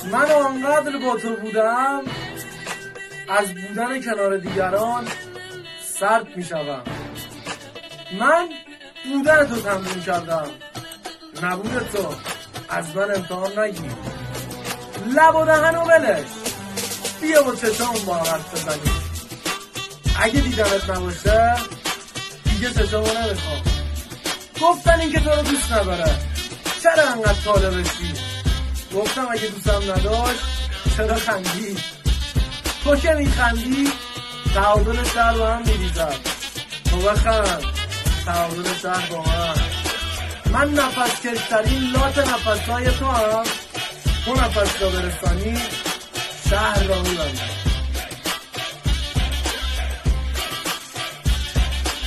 من آنقدر با تو بودم از بودن کنار دیگران سرد می شدم. من بودن تو تمرین کردم، نبود تو از من امتحان نگیر. لب و دهن و ولش، بیا با چشمون با هم حرف بزنیم. اگه دیدنت نباشه دیگه چشمو نمیخوام. گفتن این که تو رو دوست نداره، چرا انقدر طالبشی؟ گفتم اگه دوستم نداشت چرا خندی؟ تو که میخندی تعادل شهر با هم میریزد. تو بخند تعادل شهر با من نفس کشترین لات نفسهای تو هم. تو نفس را برسانی شهر را میبندم.